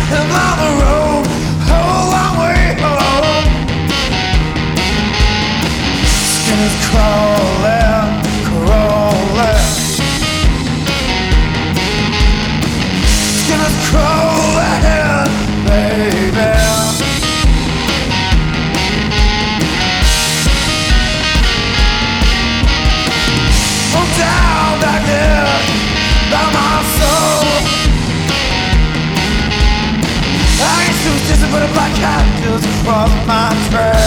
I'm on the road, a long way home. Skin is crawling, crawling. Skin is crawling, baby. I'm down back there by my soul. I ain't too distant, but a black cat just crossed my trail.